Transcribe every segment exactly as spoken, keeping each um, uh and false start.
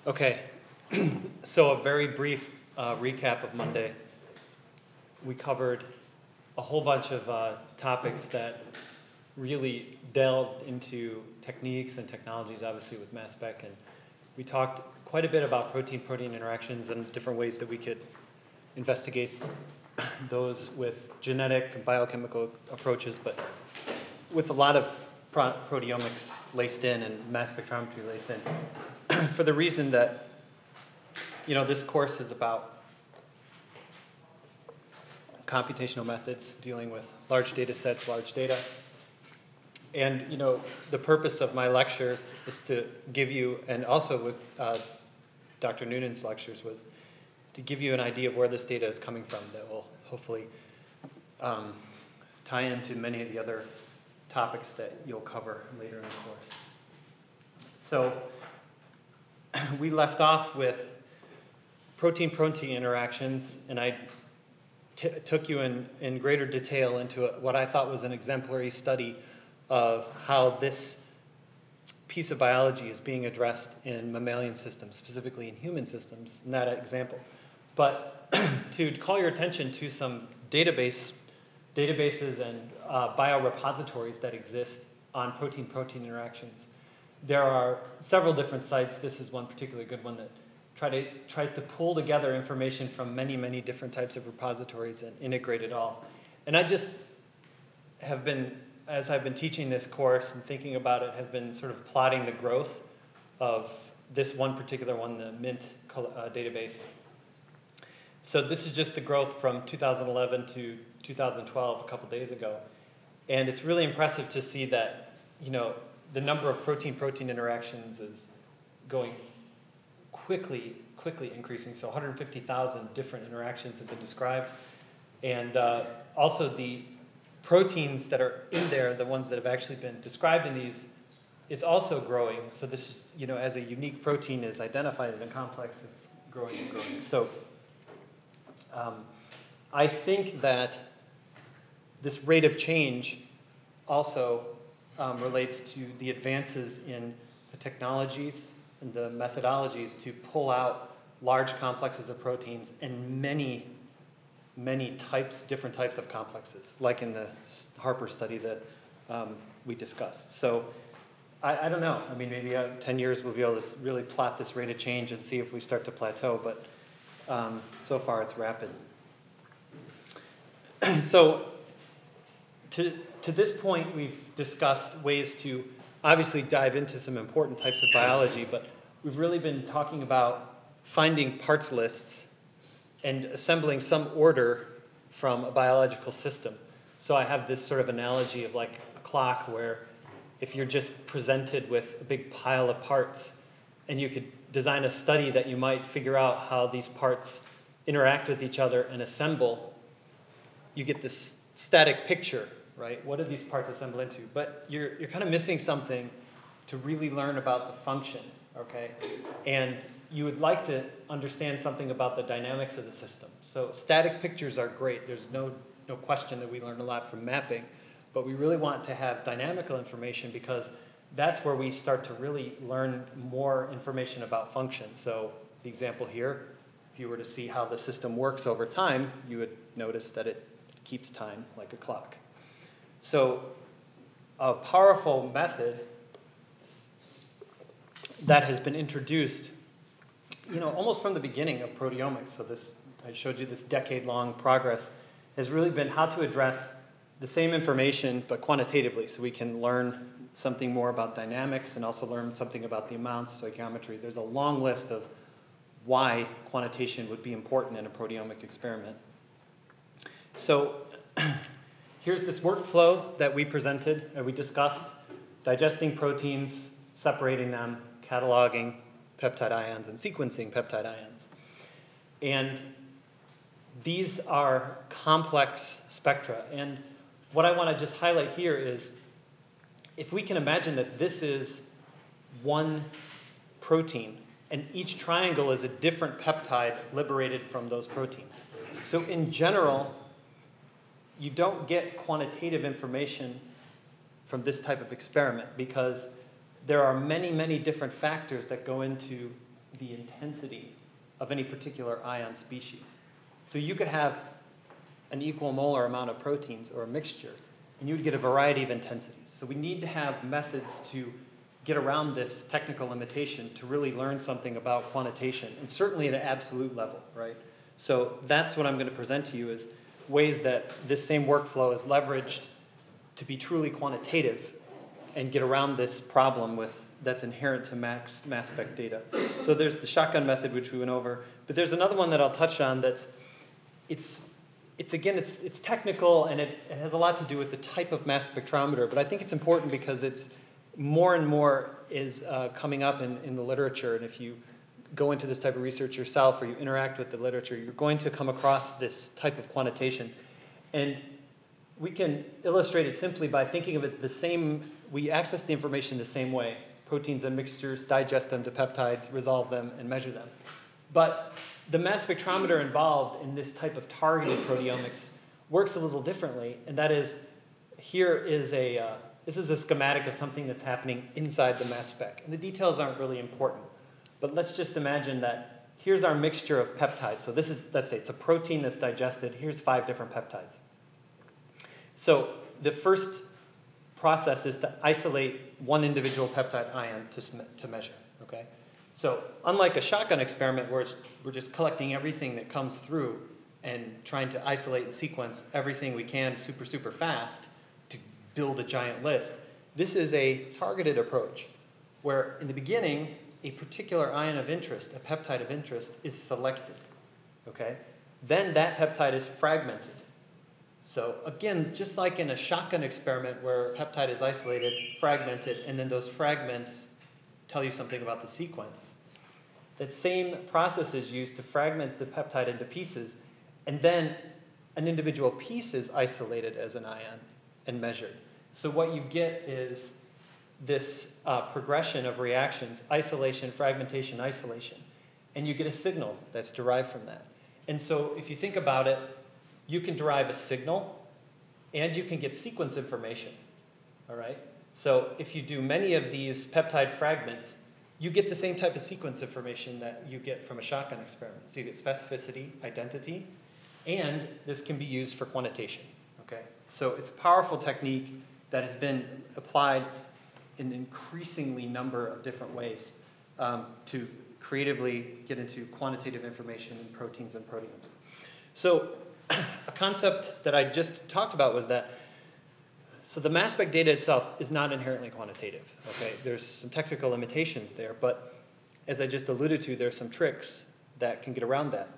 Okay, so a very brief uh, recap of Monday. We covered a whole bunch of uh, topics that really delved into techniques and technologies, obviously with mass spec, and we talked quite a bit about protein-protein interactions and different ways that we could investigate those with genetic and biochemical approaches, but with a lot of pro proteomics laced in and mass spectrometry laced in, for the reason that, you know, this course is about computational methods dealing with large data sets, large data. And, you know, the purpose of my lectures is to give you, and also with uh, Doctor Noonan's lectures, was to give you an idea of where this data is coming from that will hopefully um, tie into many of the other topics that you'll cover later in the course. So we left off with protein-protein interactions, and I t took you in, in greater detail into a, what I thought was an exemplary study of how this piece of biology is being addressed in mammalian systems, specifically in human systems, in that example. But to call your attention to some database, databases and uh, biorepositories that exist on protein-protein interactions. There are several different sites. This is one particularly good one that try to, tries to pull together information from many, many different types of repositories and integrate it all. And I just have been, as I've been teaching this course and thinking about it, have been sort of plotting the growth of this one particular one, the MINT uh, database. So this is just the growth from two thousand eleven to two thousand twelve, a couple days ago. And it's really impressive to see that, you know, the number of protein-protein interactions is going quickly, quickly increasing. So one hundred fifty thousand different interactions have been described. And uh, also the proteins that are in there, the ones that have actually been described in these, is also growing. So this is, you know, as a unique protein is identified in a complex, it's growing and growing. So um, I think that this rate of change also um, relates to the advances in the technologies and the methodologies to pull out large complexes of proteins and many, many types, different types of complexes, like in the Harper study that um, we discussed. So I, I don't know. I mean, maybe uh, ten years we'll be able to really plot this rate of change and see if we start to plateau, but um, so far it's rapid. So to, to this point, we've discussed ways to obviously dive into some important types of biology, but we've really been talking about finding parts lists and assembling some order from a biological system. So I have this sort of analogy of like a clock where if you're just presented with a big pile of parts and you could design a study that you might figure out how these parts interact with each other and assemble, you get this static picture, right? What do these parts assemble into? But you're, you're kind of missing something to really learn about the function, okay? And you would like to understand something about the dynamics of the system. So static pictures are great. There's no, no question that we learn a lot from mapping, but we really want to have dynamical information because that's where we start to really learn more information about function. So the example here, if you were to see how the system works over time, you would notice that it keeps time like a clock. So a powerful method that has been introduced, you know, almost from the beginning of proteomics, so this, I showed you this decade-long progress, has really been how to address the same information but quantitatively, so we can learn something more about dynamics and also learn something about the amounts, stoichiometry. There's a long list of why quantitation would be important in a proteomic experiment. So here's this workflow that we presented, and we discussed, digesting proteins, separating them, cataloging peptide ions, and sequencing peptide ions. And these are complex spectra. And what I want to just highlight here is, if we can imagine that this is one protein, and each triangle is a different peptide liberated from those proteins. So in general, you don't get quantitative information from this type of experiment because there are many, many different factors that go into the intensity of any particular ion species. So you could have an equal molar amount of proteins or a mixture, and you would get a variety of intensities. So we need to have methods to get around this technical limitation to really learn something about quantitation, and certainly at an absolute level, right? So that's what I'm going to present to you is ways that this same workflow is leveraged to be truly quantitative and get around this problem with that's inherent to mass, mass spec data. So there's the shotgun method, which we went over, but there's another one that I'll touch on that's, it's, it's again, it's, it's technical, and it, it has a lot to do with the type of mass spectrometer, but I think it's important because it's more and more is uh, coming up in, in the literature, and if you go into this type of research yourself or you interact with the literature, you're going to come across this type of quantitation. And we can illustrate it simply by thinking of it the same, we access the information the same way. Proteins and mixtures, digest them to peptides, resolve them, and measure them. But the mass spectrometer involved in this type of targeted proteomics works a little differently, and that is, here is a, uh, this is a schematic of something that's happening inside the mass spec. And the details aren't really important, but let's just imagine that here's our mixture of peptides. So this is, let's say it's a protein that's digested. Here's five different peptides. So the first process is to isolate one individual peptide ion to, to measure, okay? So unlike a shotgun experiment where it's, we're just collecting everything that comes through and trying to isolate and sequence everything we can super, super fast to build a giant list, this is a targeted approach where in the beginning, a particular ion of interest, a peptide of interest, is selected, okay? Then that peptide is fragmented. So again, just like in a shotgun experiment where a peptide is isolated, fragmented, and then those fragments tell you something about the sequence, that same process is used to fragment the peptide into pieces, and then an individual piece is isolated as an ion and measured. So what you get is this uh, progression of reactions, isolation, fragmentation, isolation, and you get a signal that's derived from that. And so if you think about it, you can derive a signal, and you can get sequence information, all right? So if you do many of these peptide fragments, you get the same type of sequence information that you get from a shotgun experiment. So you get specificity, identity, and this can be used for quantitation, okay? So it's a powerful technique that has been applied in an increasingly number of different ways um, to creatively get into quantitative information in proteins and proteomes. So a concept that I just talked about was that, so the mass spec data itself is not inherently quantitative, okay? There's some technical limitations there, but as I just alluded to, there's some tricks that can get around that.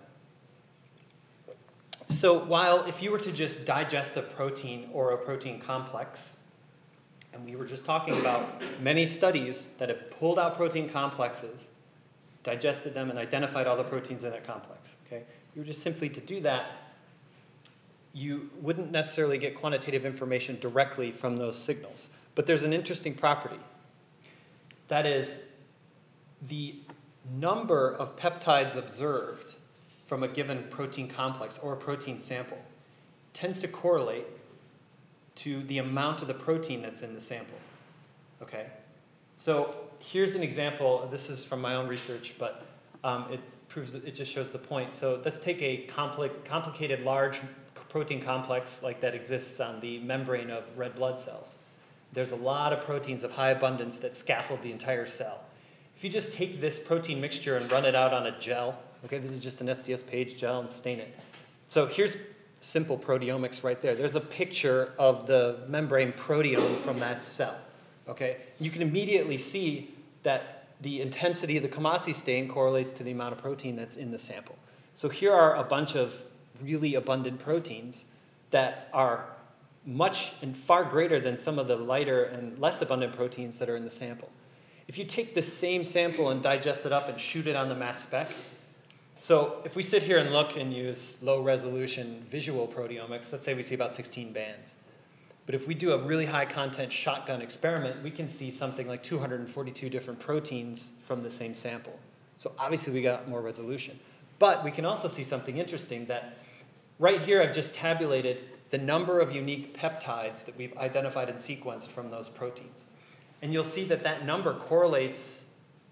So while if you were to just digest a protein or a protein complex, and we were just talking about many studies that have pulled out protein complexes, digested them, and identified all the proteins in that complex, okay? You were just simply to do that, you wouldn't necessarily get quantitative information directly from those signals. But there's an interesting property. That is, the number of peptides observed from a given protein complex or a protein sample tends to correlate to the amount of the protein that's in the sample, okay? So here's an example. This is from my own research, but um, it proves that it just shows the point. So let's take a compli complicated large protein complex like that exists on the membrane of red blood cells. There's a lot of proteins of high abundance that scaffold the entire cell. If you just take this protein mixture and run it out on a gel, okay, this is just an S D S page gel, and stain it. So here's simple proteomics right there. There's a picture of the membrane proteome from that cell, okay? You can immediately see that the intensity of the Kamasi stain correlates to the amount of protein that's in the sample. So here are a bunch of really abundant proteins that are much and far greater than some of the lighter and less abundant proteins that are in the sample. If you take the same sample and digest it up and shoot it on the mass spec, so if we sit here and look and use low resolution visual proteomics, let's say we see about sixteen bands. But if we do a really high content shotgun experiment, we can see something like two hundred forty-two different proteins from the same sample. So obviously we got more resolution. But we can also see something interesting that right here I've just tabulated the number of unique peptides that we've identified and sequenced from those proteins. And you'll see that that number correlates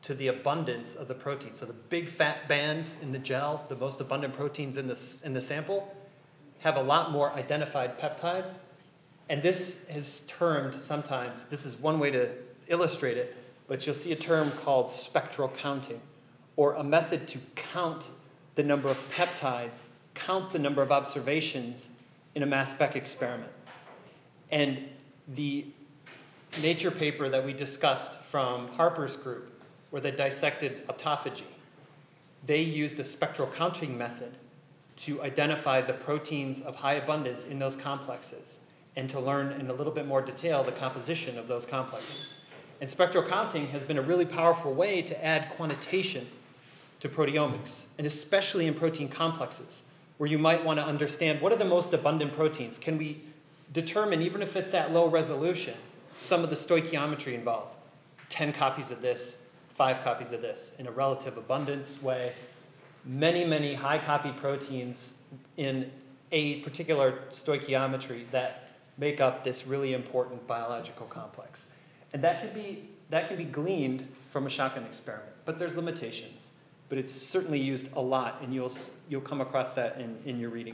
to the abundance of the protein. So the big fat bands in the gel, the most abundant proteins in the, in the sample, have a lot more identified peptides. And this is termed sometimes, this is one way to illustrate it, but you'll see a term called spectral counting, or a method to count the number of peptides, count the number of observations in a mass spec experiment. And the Nature paper that we discussed from Harper's group, where they dissected autophagy, they used a spectral counting method to identify the proteins of high abundance in those complexes and to learn in a little bit more detail the composition of those complexes. And spectral counting has been a really powerful way to add quantitation to proteomics, and especially in protein complexes, where you might want to understand what are the most abundant proteins. Can we determine, even if it's at low resolution, some of the stoichiometry involved? ten copies of this, five copies of this, in a relative abundance way. Many, many high copy proteins in a particular stoichiometry that make up this really important biological complex. And that can be, that can be gleaned from a shotgun experiment, but there's limitations. But it's certainly used a lot, and you'll, you'll come across that in, in your reading.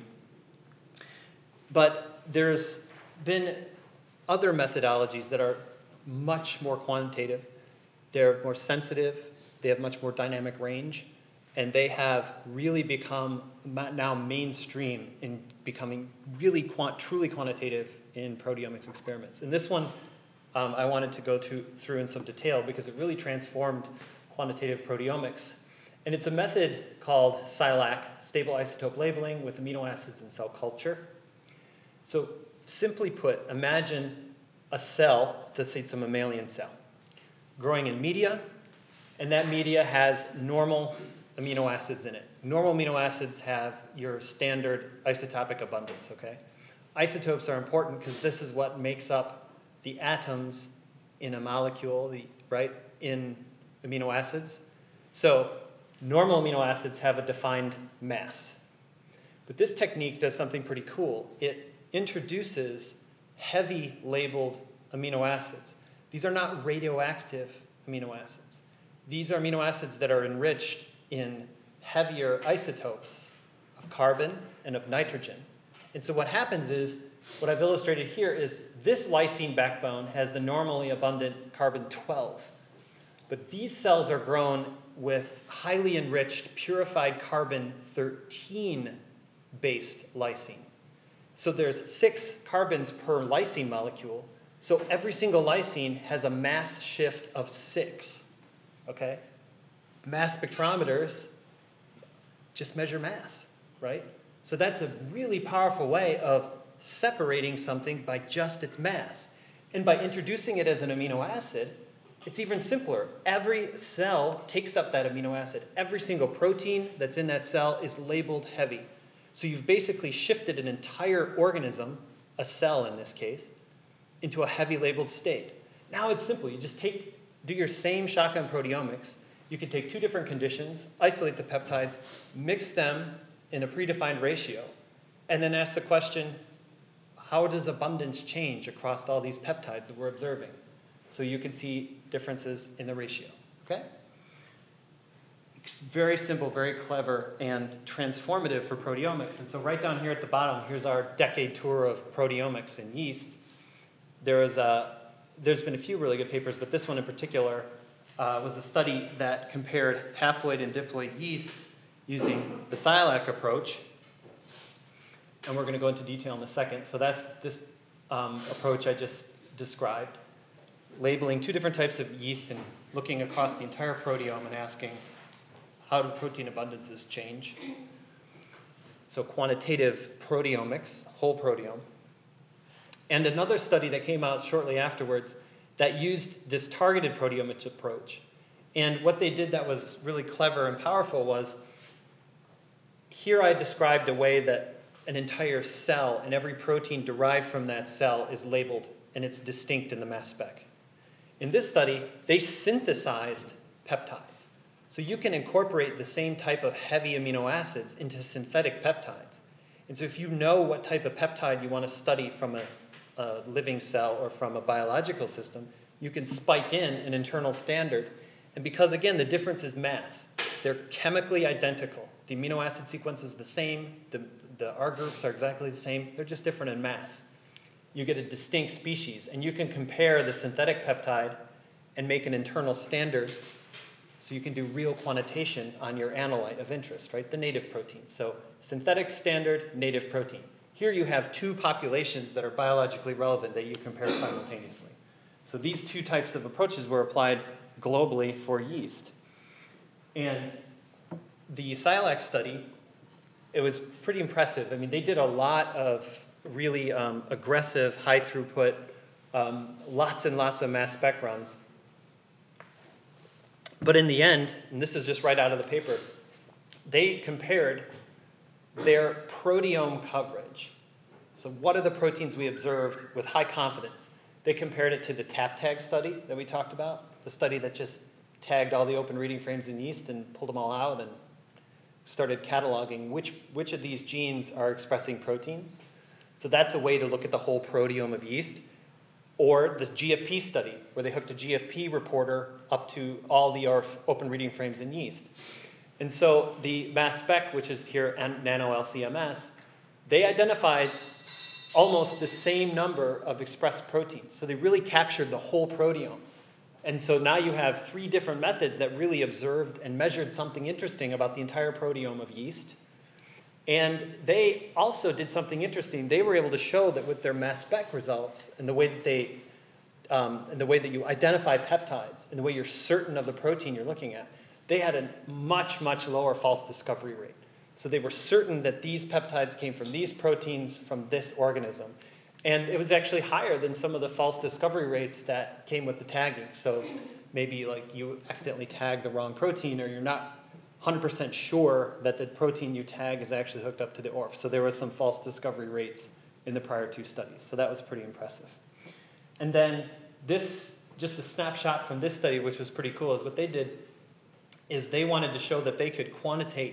But there's been other methodologies that are much more quantitative. They're more sensitive, they have much more dynamic range, and they have really become now mainstream in becoming really quant truly quantitative in proteomics experiments. And this one um, I wanted to go to, through in some detail because it really transformed quantitative proteomics. And it's a method called SILAC, stable isotope labeling with amino acids in cell culture. So simply put, imagine a cell, let's say it's a mammalian cell, growing in media, and that media has normal amino acids in it. Normal amino acids have your standard isotopic abundance, okay? Isotopes are important because this is what makes up the atoms in a molecule, the, right, in amino acids. So normal amino acids have a defined mass. But this technique does something pretty cool. It introduces heavy labeled amino acids. These are not radioactive amino acids. These are amino acids that are enriched in heavier isotopes of carbon and of nitrogen. And so what happens is, what I've illustrated here is this lysine backbone has the normally abundant carbon twelve. But these cells are grown with highly enriched, purified carbon thirteen based lysine. So there's six carbons per lysine molecule. So every single lysine has a mass shift of six, okay? Mass spectrometers just measure mass, right? So that's a really powerful way of separating something by just its mass. And by introducing it as an amino acid, it's even simpler. Every cell takes up that amino acid. Every single protein that's in that cell is labeled heavy. So you've basically shifted an entire organism, a cell in this case, into a heavy labeled state. Now it's simple. You just take, do your same shotgun proteomics. You can take two different conditions, isolate the peptides, mix them in a predefined ratio, and then ask the question, how does abundance change across all these peptides that we're observing? So you can see differences in the ratio, okay? It's very simple, very clever, and transformative for proteomics. And so right down here at the bottom, here's our decade tour of proteomics in yeast. There is a, there's been a few really good papers, but this one in particular uh, was a study that compared haploid and diploid yeast using the SILAC approach. And we're going to go into detail in a second. So that's this um, approach I just described, labeling two different types of yeast and looking across the entire proteome and asking, how do protein abundances change? So quantitative proteomics, whole proteome. And another study that came out shortly afterwards that used this targeted proteomics approach. And what they did that was really clever and powerful was, here I described a way that an entire cell and every protein derived from that cell is labeled and it's distinct in the mass spec. In this study, they synthesized peptides. So you can incorporate the same type of heavy amino acids into synthetic peptides. And so if you know what type of peptide you want to study from a, a living cell or from a biological system, you can spike in an internal standard And because, again, the difference is mass. They're chemically identical. The amino acid sequence is the same. The, the R groups are exactly the same. They're just different in mass. You get a distinct species. And you can compare the synthetic peptide and make an internal standard so you can do real quantitation on your analyte of interest, right? The native protein. So synthetic standard, native protein. Here you have two populations that are biologically relevant that you compare simultaneously. So these two types of approaches were applied globally for yeast. And the SciLac study, it was pretty impressive. I mean, they did a lot of really um, aggressive, high throughput, um, lots and lots of mass spec runs. But in the end, and this is just right out of the paper, they compared their proteome coverage. So what are the proteins we observed with high confidence? They compared it to the TAP-TAG study that we talked about, the study that just tagged all the open reading frames in yeast and pulled them all out and started cataloging which, which of these genes are expressing proteins. So that's a way to look at the whole proteome of yeast. Or the G F P study, where they hooked a G F P reporter up to all the open reading frames in yeast. And so the mass spec, which is here nano L C M S, they identified almost the same number of expressed proteins. So they really captured the whole proteome. And so now you have three different methods that really observed and measured something interesting about the entire proteome of yeast. And they also did something interesting. They were able to show that with their mass spec results and the way that they, um, and the way that you identify peptides and the way you're certain of the protein you're looking at, they had a much, much lower false discovery rate. So they were certain that these peptides came from these proteins from this organism. And it was actually higher than some of the false discovery rates that came with the tagging. So maybe like you accidentally tagged the wrong protein, or you're not one hundred percent sure that the protein you tag is actually hooked up to the O R F. So there was some false discovery rates in the prior two studies. So that was pretty impressive. And then this, just a snapshot from this study, which was pretty cool, is what they did is they wanted to show that they could quantitate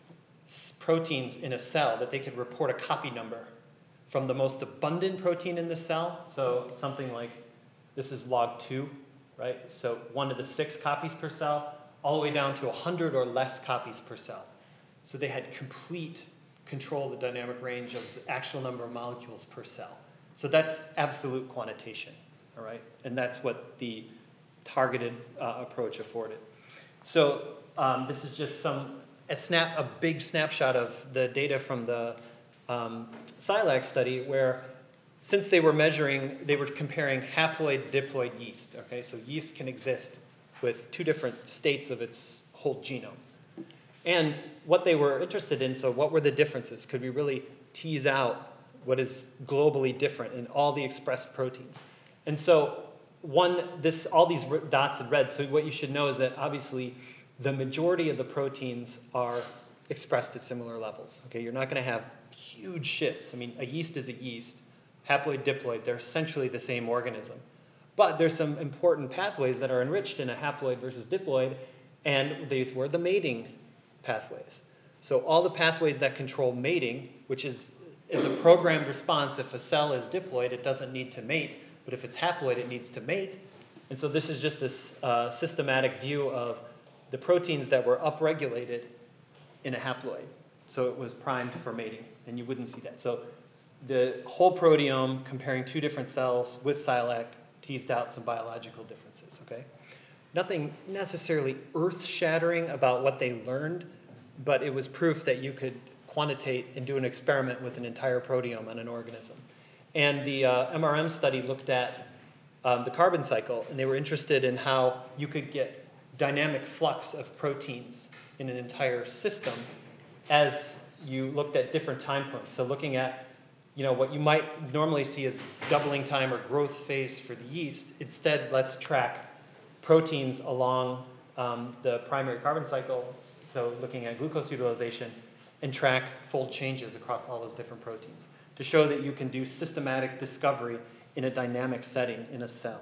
proteins in a cell, that they could report a copy number from the most abundant protein in the cell. So something like, this is log two, right? So one to the six copies per cell, all the way down to one hundred or less copies per cell. So they had complete control of the dynamic range of the actual number of molecules per cell. So that's absolute quantitation, all right? And that's what the targeted uh, approach afforded. So um, this is just some, a, snap, a big snapshot of the data from the um, SciLac study, where since they were measuring, they were comparing haploid, diploid yeast, okay? So yeast can exist with two different states of its whole genome. And what they were interested in, so what were the differences? Could we really tease out what is globally different in all the expressed proteins? And so one, this, all these dots in red, so what you should know is that obviously the majority of the proteins are expressed at similar levels. Okay, you're not going to have huge shifts. I mean, a yeast is a yeast. Haploid, diploid, they're essentially the same organism. But there's some important pathways that are enriched in a haploid versus diploid, and these were the mating pathways. So all the pathways that control mating, which is, is a programmed response. If a cell is diploid, it doesn't need to mate, but if it's haploid, it needs to mate. And so this is just this uh, systematic view of the proteins that were upregulated in a haploid. So it was primed for mating, and you wouldn't see that. So the whole proteome, comparing two different cells with SciLac, teased out some biological differences, okay? Nothing necessarily earth-shattering about what they learned, but it was proof that you could quantitate and do an experiment with an entire proteome on an organism. And the uh, M R M study looked at um, the carbon cycle, and they were interested in how you could get dynamic flux of proteins in an entire system as you looked at different time points. So looking at, you know, what you might normally see as doubling time or growth phase for the yeast, instead let's track proteins along um, the primary carbon cycle, so looking at glucose utilization, and track fold changes across all those different proteins to show that you can do systematic discovery in a dynamic setting in a cell.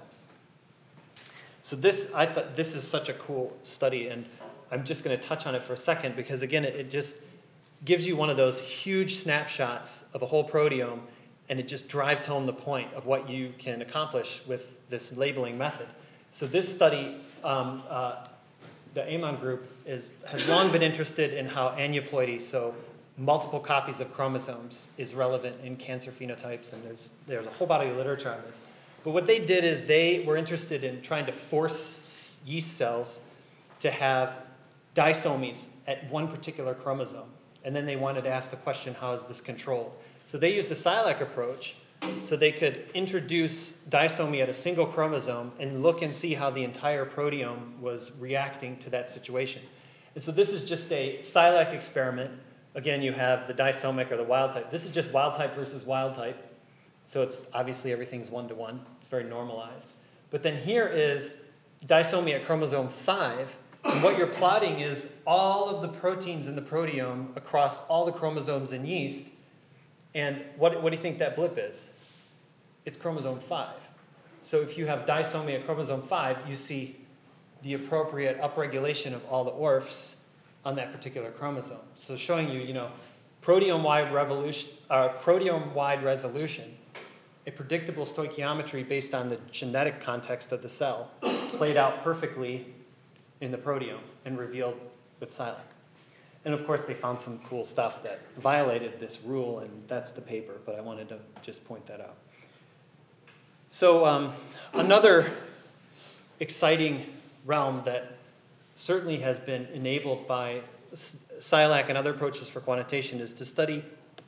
So this, I thought, this is such a cool study, and I'm just going to touch on it for a second because, again, it, it just gives you one of those huge snapshots of a whole proteome, and it just drives home the point of what you can accomplish with this labeling method. So this study um, uh, the Amon group is, has long been interested in how aneuploidy, so multiple copies of chromosomes, is relevant in cancer phenotypes, and there's, there's a whole body of literature on this. But what they did is they were interested in trying to force yeast cells to have disomies at one particular chromosome. And then they wanted to ask the question, how is this controlled? So they used the Silac approach so they could introduce disomy at a single chromosome and look and see how the entire proteome was reacting to that situation. And so this is just a Silac experiment. Again, you have the disomic or the wild type. This is just wild type versus wild type. So it's obviously everything's one-to-one. It's very normalized. But then here is disomy at chromosome five. And what you're plotting is all of the proteins in the proteome across all the chromosomes in yeast. And what, what do you think that blip is? It's chromosome five. So if you have disomy at chromosome five, you see the appropriate upregulation of all the O R Fs on that particular chromosome. So showing you, you know, proteome-wide revolution, uh, proteome-wide resolution, a predictable stoichiometry based on the genetic context of the cell, played out perfectly in the proteome and revealed with Silac. And of course, they found some cool stuff that violated this rule, and that's the paper, but I wanted to just point that out. So um, another exciting realm that certainly has been enabled by Silac and other approaches for quantitation is to study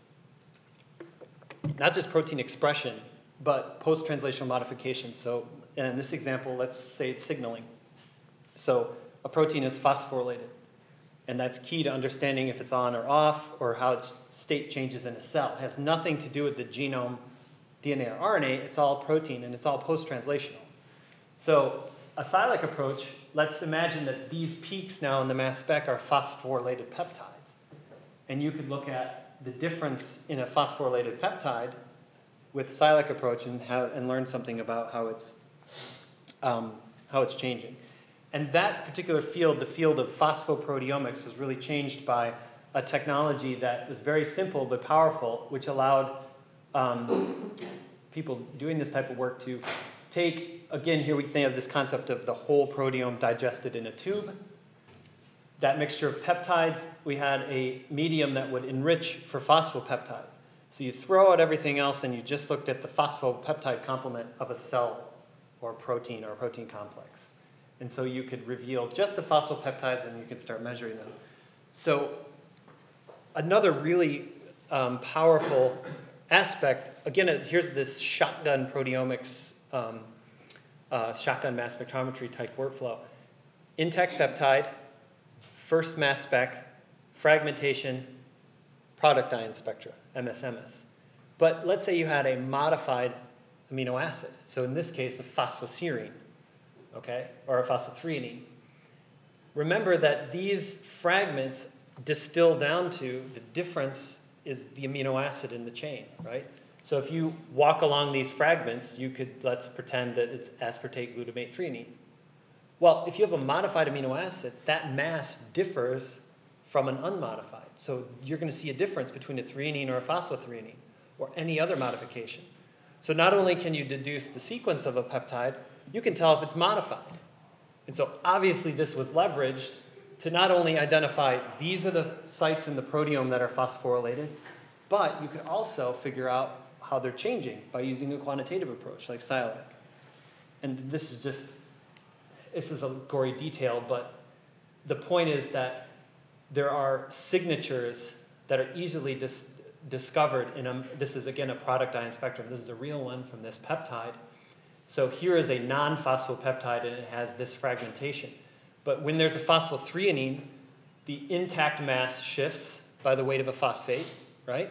not just protein expression, but post-translational modifications. So in this example, let's say it's signaling. So a protein is phosphorylated, and that's key to understanding if it's on or off or how its state changes in a cell. It has nothing to do with the genome, D N A or R N A. It's all protein, and it's all post-translational. So a Silac approach, let's imagine that these peaks now in the mass spec are phosphorylated peptides. And you could look at the difference in a phosphorylated peptide with Silac approach and, have, and learn something about how it's, um, how it's changing. And that particular field, the field of phosphoproteomics, was really changed by a technology that was very simple but powerful, which allowed um, people doing this type of work to take, again, here we have this concept of the whole proteome digested in a tube. That mixture of peptides, we had a medium that would enrich for phosphopeptides. So you throw out everything else and you just looked at the phosphopeptide complement of a cell or a protein or a protein complex. And so you could reveal just the phosphopeptides and you could start measuring them. So another really um, powerful aspect, again, here's this shotgun proteomics, um, uh, shotgun mass spectrometry type workflow. Intact peptide, first mass spec, fragmentation, product ion spectra, M S M S. But let's say you had a modified amino acid. So in this case, a phosphoserine, okay, or a phosphothreonine. Remember that these fragments distill down to the difference is the amino acid in the chain, right? So if you walk along these fragments, you could, let's pretend that it's aspartate, glutamate, threonine. Well, if you have a modified amino acid, that mass differs from an unmodified. So you're going to see a difference between a threonine or a phosphothreonine or any other modification. So not only can you deduce the sequence of a peptide, you can tell if it's modified. And so obviously this was leveraged to not only identify these are the sites in the proteome that are phosphorylated, but you could also figure out how they're changing by using a quantitative approach like Silac. And this is just, this is a gory detail, but the point is that there are signatures that are easily dis discovered in a, this is again a product ion spectrum. This is a real one from this peptide. So here is a non-phospholipid and it has this fragmentation. But when there's a phosphothreonine, the intact mass shifts by the weight of a phosphate, right?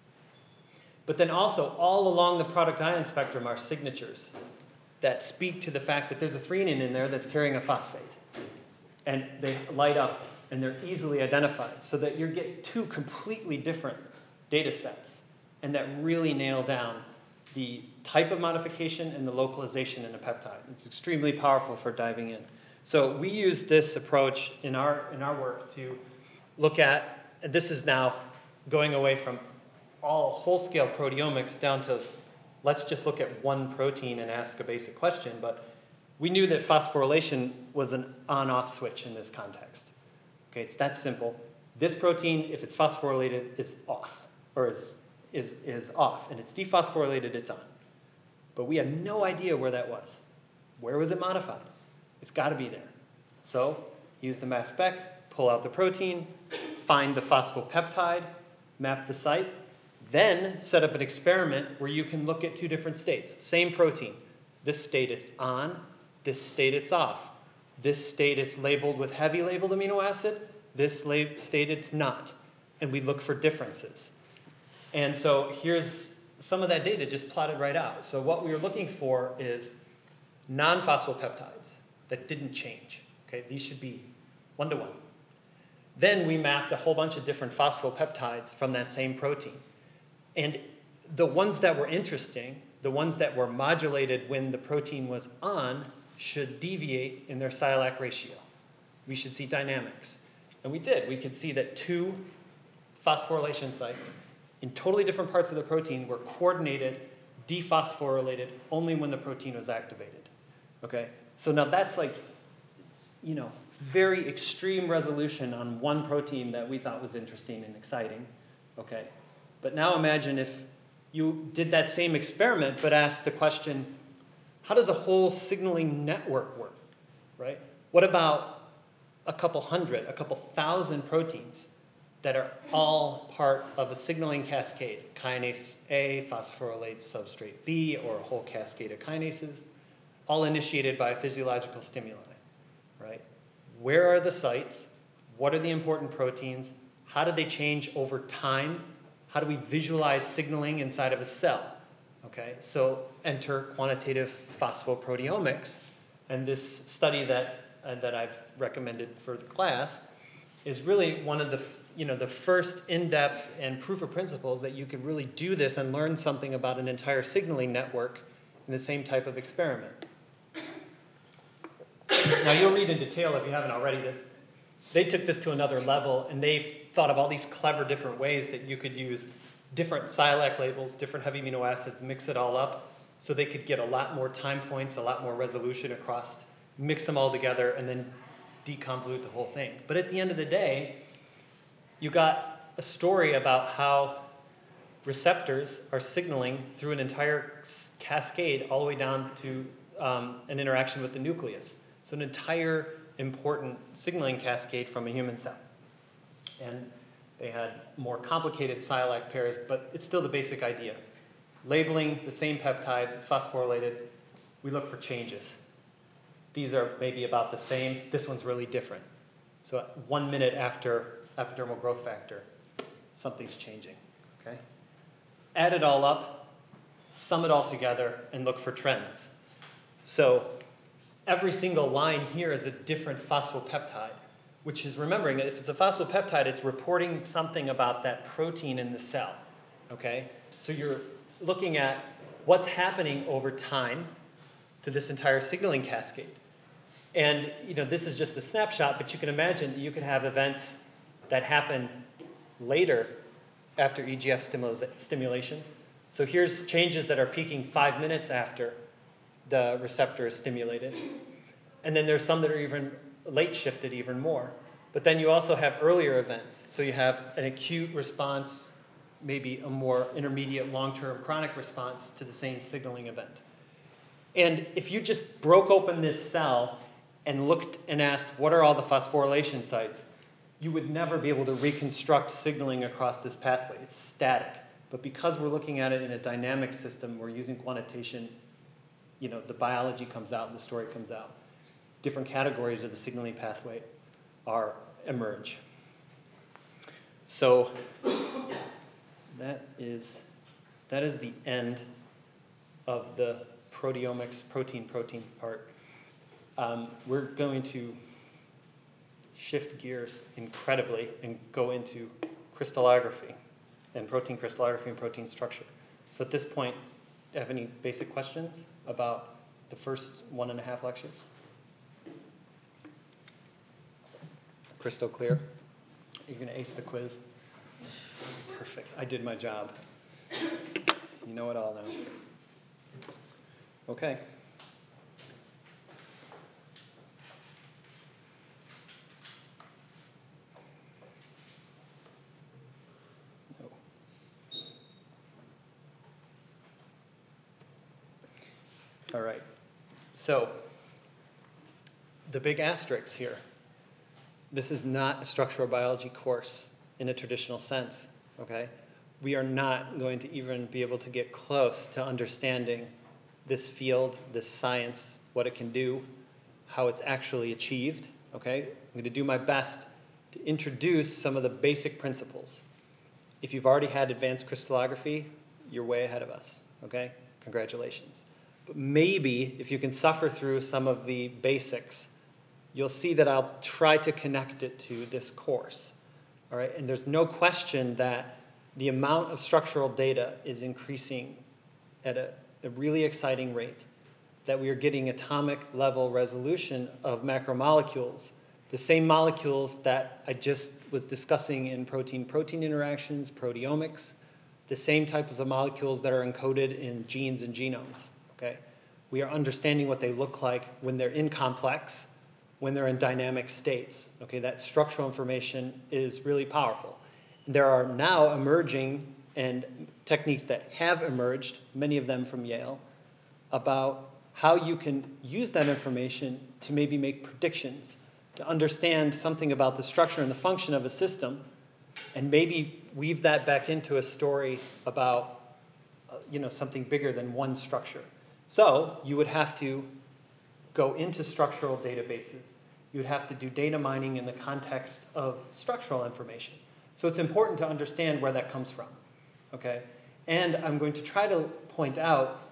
But then also all along the product ion spectrum are signatures that speak to the fact that there's a threonine in there that's carrying a phosphate. And they light up and they're easily identified so that you get two completely different data sets and that really nail down the type of modification and the localization in a peptide. It's extremely powerful for diving in. So we use this approach in our, in our work to look at, and this is now going away from all whole-scale proteomics down to let's just look at one protein and ask a basic question, but we knew that phosphorylation was an on-off switch in this context. Okay, it's that simple. This protein, if it's phosphorylated, is off, or is, is, is off, and it's dephosphorylated, it's on. But we had no idea where that was. Where was it modified? It's got to be there. So use the mass spec, pull out the protein, find the phosphopeptide, map the site, then set up an experiment where you can look at two different states. Same protein. This state it's on, this state it's off. This state it's labeled with heavy labeled amino acid, this state it's not. And we look for differences. And so here's some of that data just plotted right out. So what we were looking for is non-phosphopeptides that didn't change. Okay, these should be one-to-one. Then we mapped a whole bunch of different phosphopeptides from that same protein. And the ones that were interesting, the ones that were modulated when the protein was on, should deviate in their Sialac ratio. We should see dynamics. And we did. We could see that two phosphorylation sites in totally different parts of the protein were coordinated, dephosphorylated only when the protein was activated. Okay? So now that's like, you know, very extreme resolution on one protein that we thought was interesting and exciting. Okay? But now imagine if you did that same experiment but asked the question, how does a whole signaling network work, right? What about a couple hundred, a couple thousand proteins that are all part of a signaling cascade? Kinase A phosphorylates substrate B, or a whole cascade of kinases, all initiated by a physiological stimuli, right? Where are the sites? What are the important proteins? How do they change over time? How do we visualize signaling inside of a cell? Okay, so enter quantitative phosphoproteomics, and this study that, uh, that I've recommended for the class is really one of the, you know, the first in-depth and proof of principles that you could really do this and learn something about an entire signaling network in the same type of experiment. Now you'll read in detail, if you haven't already, that they took this to another level, and they thought of all these clever different ways that you could use different Sialac labels, different heavy amino acids, mix it all up, so they could get a lot more time points, a lot more resolution across, mix them all together, and then deconvolute the whole thing. But at the end of the day, you got a story about how receptors are signaling through an entire cascade all the way down to um, an interaction with the nucleus. So an entire important signaling cascade from a human cell. And they had more complicated Sialac pairs, but it's still the basic idea. Labeling the same peptide, it's phosphorylated, we look for changes. These are maybe about the same. This one's really different. So one minute after epidermal growth factor, something's changing, okay? Add it all up, sum it all together, and look for trends. So every single line here is a different phosphopeptide, which is remembering that if it's a phosphopeptide, it's reporting something about that protein in the cell, okay? So you're looking at what's happening over time to this entire signaling cascade. And you know, this is just a snapshot, but you can imagine that you could have events that happen later after E G F stimulation. So here's changes that are peaking five minutes after the receptor is stimulated. And then there's some that are even late shifted even more. But then you also have earlier events. So you have an acute response, maybe a more intermediate, long-term chronic response to the same signaling event. And if you just broke open this cell and looked and asked, what are all the phosphorylation sites, you would never be able to reconstruct signaling across this pathway. It's static. But because we're looking at it in a dynamic system, we're using quantitation, you know, the biology comes out and the story comes out. Different categories of the signaling pathway are emerge. So that is, that is the end of the proteomics, protein-protein part. Um, we're going to shift gears incredibly and go into crystallography and protein crystallography and protein structure. So at this point, do you have any basic questions about the first one and a half lectures? Crystal clear? You're going to ace the quiz? Perfect. I did my job. You know it all now. Okay. All right. So the big asterisks here. This is not a structural biology course in a traditional sense, okay? We are not going to even be able to get close to understanding this field, this science, what it can do, how it's actually achieved, okay? I'm going to do my best to introduce some of the basic principles. If you've already had advanced crystallography, you're way ahead of us, okay? Congratulations. But maybe if you can suffer through some of the basics, you'll see that I'll try to connect it to this course, all right? And there's no question that the amount of structural data is increasing at a, a really exciting rate, that we are getting atomic level resolution of macromolecules, the same molecules that I just was discussing in protein-protein interactions, proteomics, the same types of molecules that are encoded in genes and genomes, okay? We are understanding what they look like when they're in complex, when they're in dynamic states, okay? That structural information is really powerful. There are now emerging and techniques that have emerged, many of them from Yale, about how you can use that information to maybe make predictions, to understand something about the structure and the function of a system, and maybe weave that back into a story about uh, you know, something bigger than one structure. So you would have to go into structural databases. You would have to do data mining in the context of structural information. So it's important to understand where that comes from, okay? And I'm going to try to point out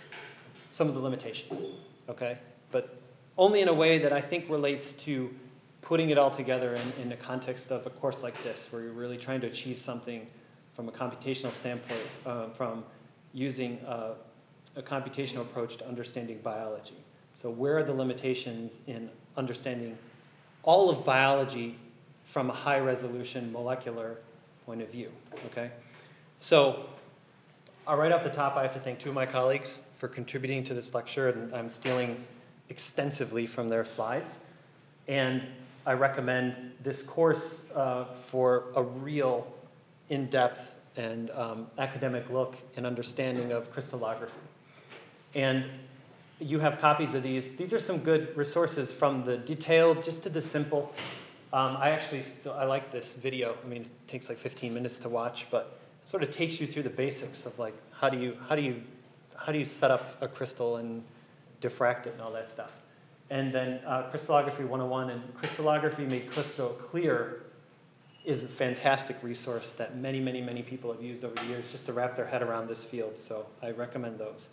some of the limitations, okay? But only in a way that I think relates to putting it all together in, in the context of a course like this, where you're really trying to achieve something from a computational standpoint, uh, from using uh, a computational approach to understanding biology. So where are the limitations in understanding all of biology from a high resolution molecular point of view, okay? So uh, right off the top, I have to thank two of my colleagues for contributing to this lecture, and I'm stealing extensively from their slides. And I recommend this course uh, for a real in-depth and um, academic look and understanding of crystallography. And you have copies of these. These are some good resources, from the detailed just to the simple. Um, I actually still, I like this video. I mean, it takes like fifteen minutes to watch, but it sort of takes you through the basics of like how do you how do you how do you set up a crystal and diffract it and all that stuff. And then uh, Crystallography one oh one and Crystallography Made Crystal Clear is a fantastic resource that many, many, many people have used over the years just to wrap their head around this field. So I recommend those.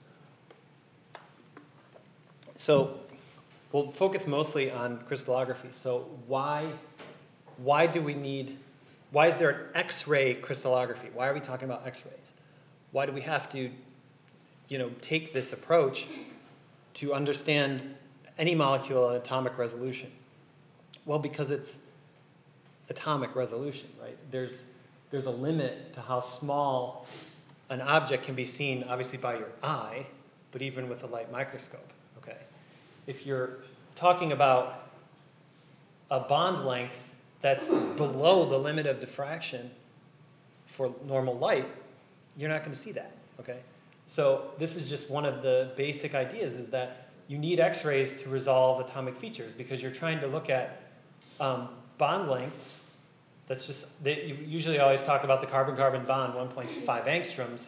So we'll focus mostly on crystallography. So why, why do we need, why is there an X-ray crystallography? Why are we talking about X-rays? Why do we have to, you know, take this approach to understand any molecule at atomic resolution? Well, because it's atomic resolution, right? There's, there's a limit to how small an object can be seen, obviously by your eye, but even with a light microscope, okay? If you're talking about a bond length that's below the limit of diffraction for normal light, you're not going to see that, okay? So this is just one of the basic ideas, is that you need X-rays to resolve atomic features, because you're trying to look at um, bond lengths. That's just, they, you usually always talk about the carbon-carbon bond, one point five angstroms.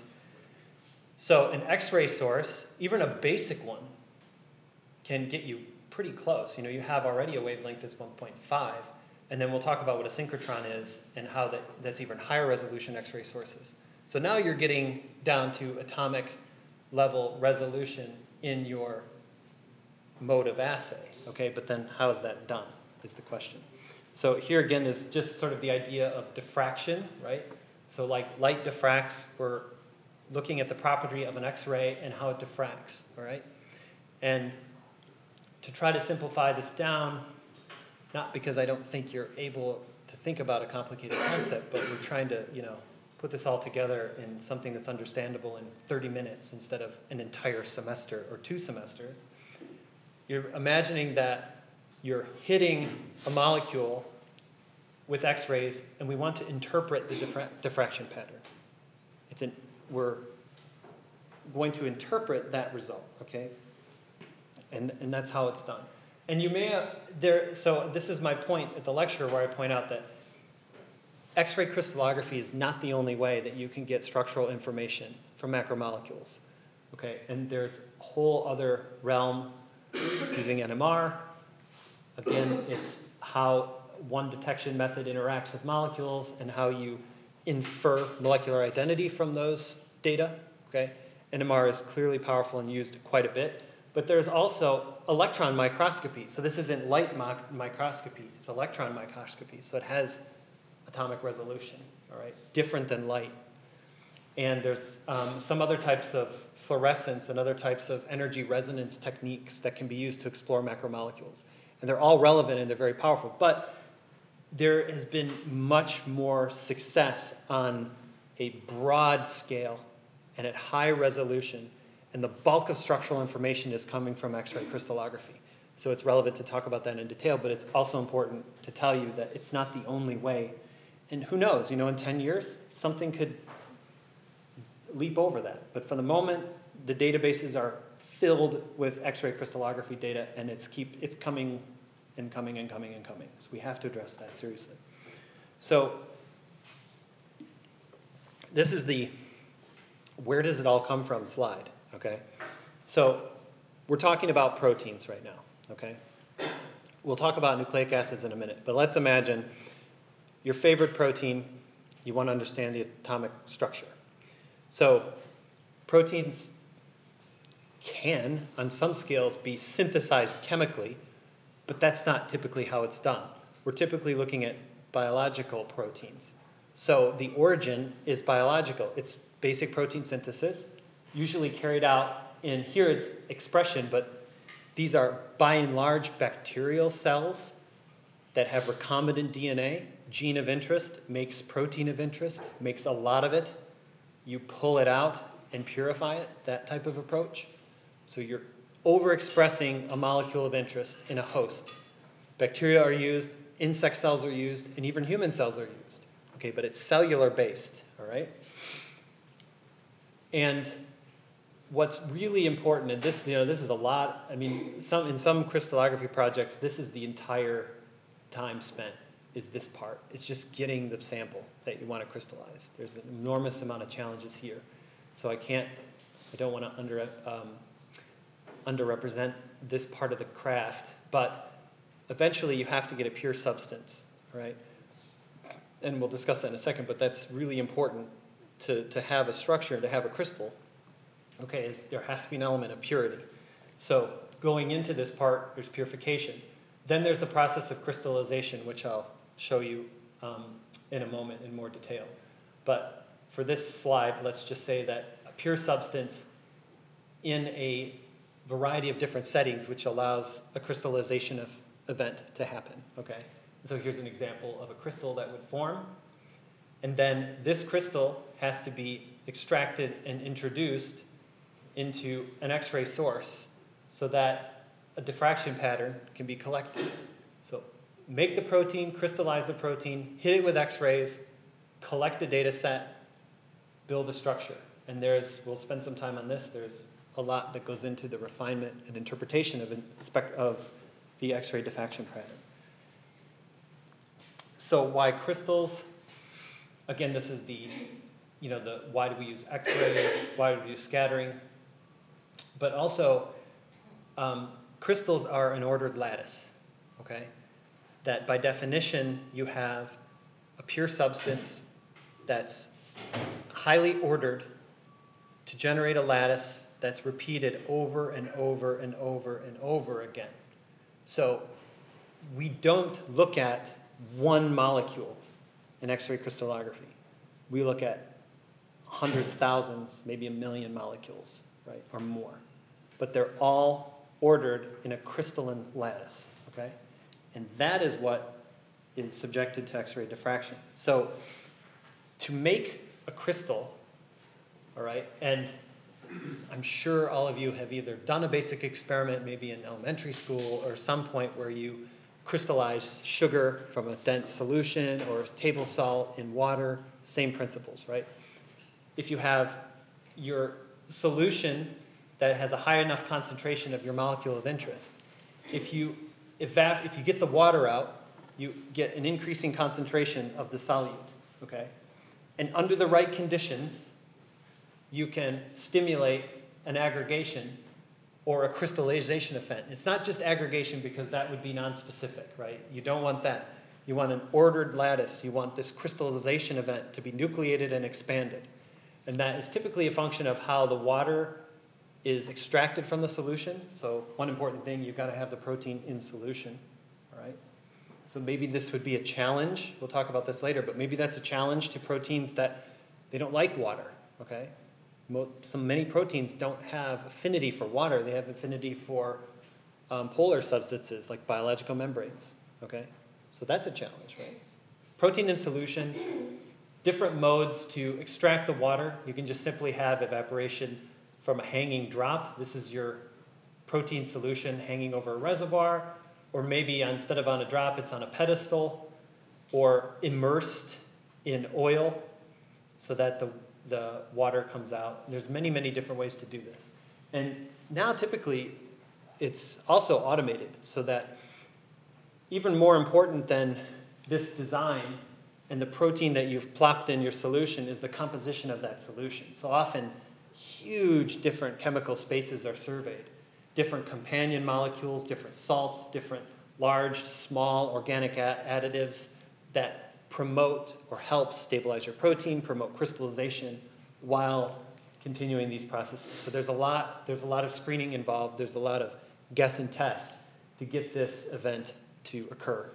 So an X-ray source, even a basic one, can get you pretty close. You know, you have already a wavelength that's one point five, and then we'll talk about what a synchrotron is and how that, that's even higher resolution X-ray sources. So now you're getting down to atomic level resolution in your mode of assay, okay? But then how is that done is the question. So here again is just sort of the idea of diffraction, right? So like light diffracts, we're looking at the property of an X-ray and how it diffracts, all right? And to try to simplify this down, not because I don't think you're able to think about a complicated concept, but we're trying to, you know, put this all together in something that's understandable in thirty minutes instead of an entire semester or two semesters. You're imagining that you're hitting a molecule with X-rays, and we want to interpret the diffra diffraction pattern. It's an, we're going to interpret that result, okay? And, and that's how it's done. And you may have, there, so this is my point at the lecture where I point out that X-ray crystallography is not the only way that you can get structural information from macromolecules. Okay, and there's a whole other realm using N M R. Again, it's how one detection method interacts with molecules and how you infer molecular identity from those data. Okay, N M R is clearly powerful and used quite a bit. But there's also electron microscopy. So this isn't light microscopy, it's electron microscopy. So it has atomic resolution, all right, different than light. And there's um, some other types of fluorescence and other types of energy resonance techniques that can be used to explore macromolecules. And they're all relevant and they're very powerful. But there has been much more success on a broad scale and at high resolution. And the bulk of structural information is coming from X-ray crystallography. So it's relevant to talk about that in detail, but it's also important to tell you that it's not the only way. And who knows, you know, in ten years, something could leap over that. But for the moment, the databases are filled with X-ray crystallography data, and it's, keep, it's coming and coming and coming and coming. So we have to address that seriously. So this is the where does it all come from slide. Okay, so we're talking about proteins right now, okay? We'll talk about nucleic acids in a minute, but let's imagine your favorite protein, you want to understand the atomic structure. So proteins can, on some scales, be synthesized chemically, but that's not typically how it's done. We're typically looking at biological proteins. So the origin is biological. It's basic protein synthesis, usually carried out in, here it's expression, but these are by and large bacterial cells that have recombinant D N A. Gene of interest makes protein of interest, makes a lot of it. You pull it out and purify it, that type of approach. So you're overexpressing a molecule of interest in a host. Bacteria are used, insect cells are used, and even human cells are used. Okay, but it's cellular based, all right? And what's really important, and this, you know, this is a lot, I mean, some, in some crystallography projects, this is the entire time spent, is this part. It's just getting the sample that you want to crystallize. There's an enormous amount of challenges here. So I can't, I don't want to under, um, underrepresent this part of the craft, but eventually you have to get a pure substance, right? And we'll discuss that in a second, but that's really important to, to have a structure, to have a crystal. Okay, is there has to be an element of purity. So going into this part, there's purification. Then there's the process of crystallization, which I'll show you um, in a moment in more detail. But for this slide, let's just say that a pure substance in a variety of different settings, which allows a crystallization of event to happen, okay? So here's an example of a crystal that would form. And then this crystal has to be extracted and introduced into an X-ray source so that a diffraction pattern can be collected. So make the protein, crystallize the protein, hit it with X-rays, collect a data set, build a structure. And there's, we'll spend some time on this, there's a lot that goes into the refinement and interpretation of, of the X-ray diffraction pattern. So why crystals? Again, this is the, you know, the why do we use X-rays, why do we use scattering? But also, um, crystals are an ordered lattice, okay? That by definition, you have a pure substance that's highly ordered to generate a lattice that's repeated over and over and over and over again. So we don't look at one molecule in X-ray crystallography. We look at hundreds, thousands, maybe a million molecules, right, or more. But they're all ordered in a crystalline lattice, okay? And that is what is subjected to X-ray diffraction. So to make a crystal, all right, and I'm sure all of you have either done a basic experiment, maybe in elementary school, or some point where you crystallize sugar from a dense solution or table salt in water, same principles, right? If you have your solution that has a high enough concentration of your molecule of interest. If you, evap if you get the water out, you get an increasing concentration of the solute, okay? And under the right conditions, you can stimulate an aggregation or a crystallization event. It's not just aggregation because that would be nonspecific, right? You don't want that. You want an ordered lattice. You want this crystallization event to be nucleated and expanded. And that is typically a function of how the water is extracted from the solution. So one important thing, you've got to have the protein in solution, all right? So maybe this would be a challenge. We'll talk about this later, but maybe that's a challenge to proteins that they don't like water, okay? Some, many proteins don't have affinity for water. They have affinity for um, polar substances like biological membranes, okay? So that's a challenge, right? Protein in solution, different modes to extract the water. You can just simply have evaporation from a hanging drop. This is your protein solution hanging over a reservoir, or maybe instead of on a drop, it's on a pedestal, or immersed in oil so that the, the water comes out. There's many, many different ways to do this. And now typically it's also automated so that even more important than this design and the protein that you've plopped in your solution is the composition of that solution. So often huge different chemical spaces are surveyed. Different companion molecules, different salts, different large, small organic additives that promote or help stabilize your protein, promote crystallization while continuing these processes. So there's a lot, there's a lot of screening involved. There's a lot of guess and test to get this event to occur.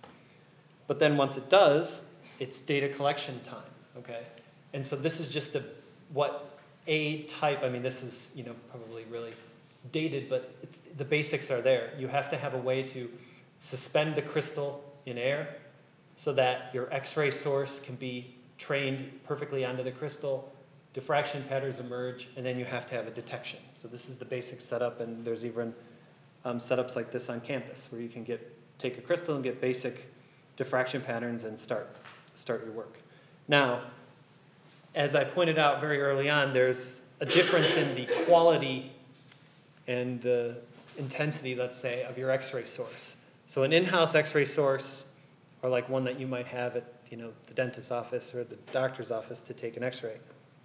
But then once it does, it's data collection time, okay? And so this is just a, what a type, I mean, this is, you know, probably really dated, but it's, the basics are there. You have to have a way to suspend the crystal in air so that your X-ray source can be trained perfectly onto the crystal, diffraction patterns emerge, and then you have to have a detection. So this is the basic setup, and there's even um, setups like this on campus where you can get, take a crystal and get basic diffraction patterns and start, start your work. Now, as I pointed out very early on, there's a difference in the quality and the intensity, let's say, of your X-ray source. So an in-house X-ray source, or like one that you might have at, you know, the dentist's office or the doctor's office to take an X-ray,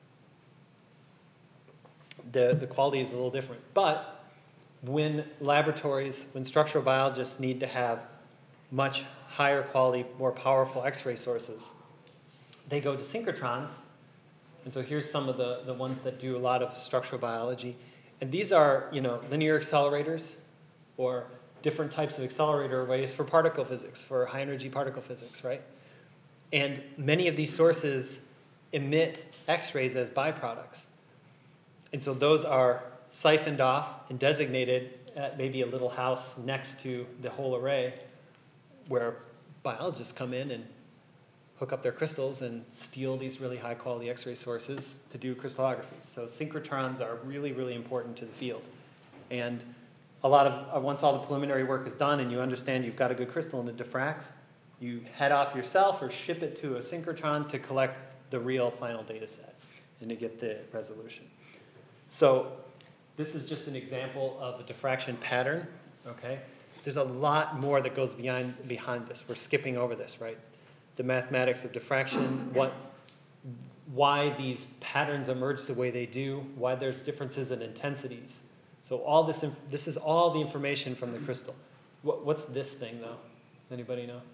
the, the quality is a little different. But when laboratories, when structural biologists need to have much higher quality, more powerful X-ray sources, they go to synchrotrons. And so here's some of the, the ones that do a lot of structural biology. And these are, you know, linear accelerators or different types of accelerator arrays for particle physics, for high energy particle physics, right? And many of these sources emit X-rays as byproducts. And so those are siphoned off and designated at maybe a little house next to the whole array where biologists come in and hook up their crystals and steal these really high quality X-ray sources to do crystallography. So synchrotrons are really, really important to the field. And a lot of, uh, once all the preliminary work is done and you understand you've got a good crystal and it diffracts, you head off yourself or ship it to a synchrotron to collect the real final data set and to get the resolution. So this is just an example of a diffraction pattern, okay? There's a lot more that goes behind, behind this. We're skipping over this, right? The mathematics of diffraction, what, why these patterns emerge the way they do, why there's differences in intensities. So all this, this is all the information from the crystal. What, what's this thing, though? Does anybody know?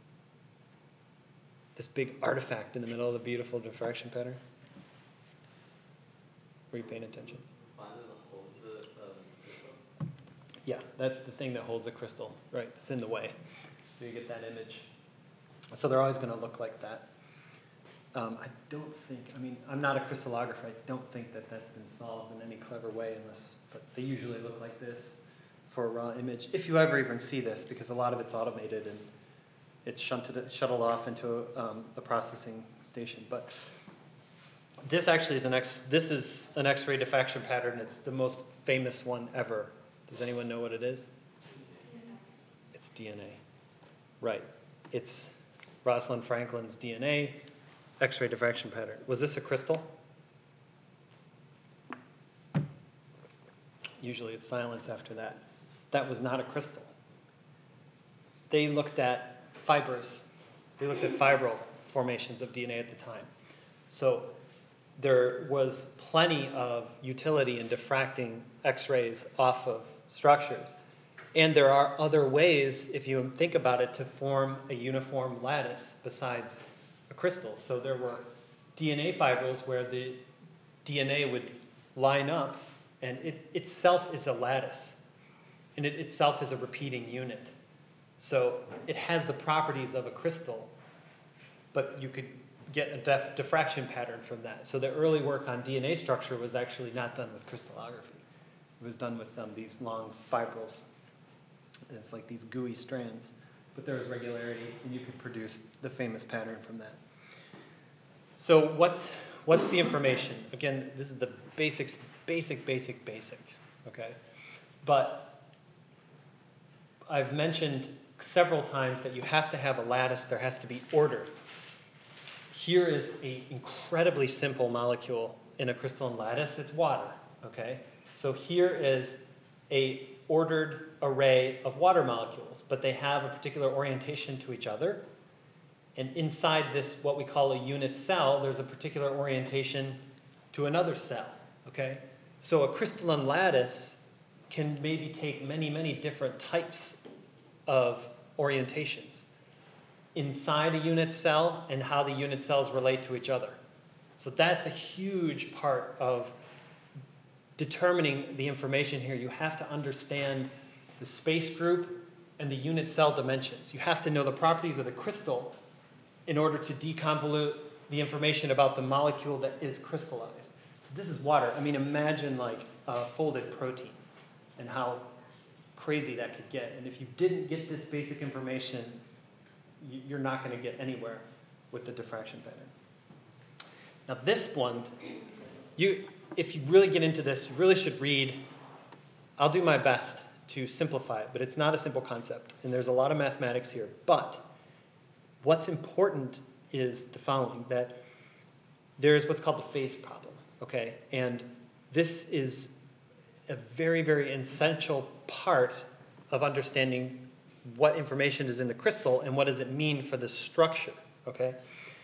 This big artifact in the middle of the beautiful diffraction pattern? Were you paying attention? Yeah, that's the thing that holds the crystal, right? It's in the way. So you get that image. So they're always going to look like that. Um, I don't think, I mean, I'm not a crystallographer. I don't think that that's been solved in any clever way unless, but they usually look like this for a raw image. If you ever even see this, because a lot of it's automated and it's shunted, shuttled off into a, um, a processing station. But this actually is an X, this is an X-ray diffraction pattern. It's the most famous one ever. Does anyone know what it is? It's D N A. Right. It's Rosalind Franklin's D N A, X-ray diffraction pattern. Was this a crystal? usually it's silence after that. That was not a crystal. They looked at fibers. They looked at fibril formations of D N A at the time. So there was plenty of utility in diffracting X-rays off of structures. And there are other ways, if you think about it, to form a uniform lattice besides a crystal. So there were D N A fibrils where the D N A would line up, and it itself is a lattice, and it itself is a repeating unit. So it has the properties of a crystal, but you could get a dif diffraction pattern from that. So the early work on D N A structure was actually not done with crystallography. It was done with um, these long fibrils. And it's like these gooey strands, but there was regularity, and you could produce the famous pattern from that. So what's, what's the information? Again, this is the basics, basic, basic, basics, okay? But I've mentioned several times that you have to have a lattice. There has to be order. Here is an incredibly simple molecule in a crystalline lattice. It's water, okay? So here is a ordered array of water molecules, but they have a particular orientation to each other. And inside this, what we call a unit cell, there's a particular orientation to another cell, okay? So a crystalline lattice can maybe take many, many different types of orientations inside a unit cell and how the unit cells relate to each other. So that's a huge part of determining the information here. You have to understand the space group and the unit cell dimensions. You have to know the properties of the crystal in order to deconvolute the information about the molecule that is crystallized. So this is water. I mean, imagine like a folded protein and how crazy that could get. And if you didn't get this basic information, you're not going to get anywhere with the diffraction pattern. Now this one, you, if you really get into this, you really should read. I'll do my best to simplify it, but it's not a simple concept. And there's a lot of mathematics here. But what's important is the following, that there's what's called the phase problem, okay? And this is a very, very essential part of understanding what information is in the crystal and what does it mean for the structure, okay?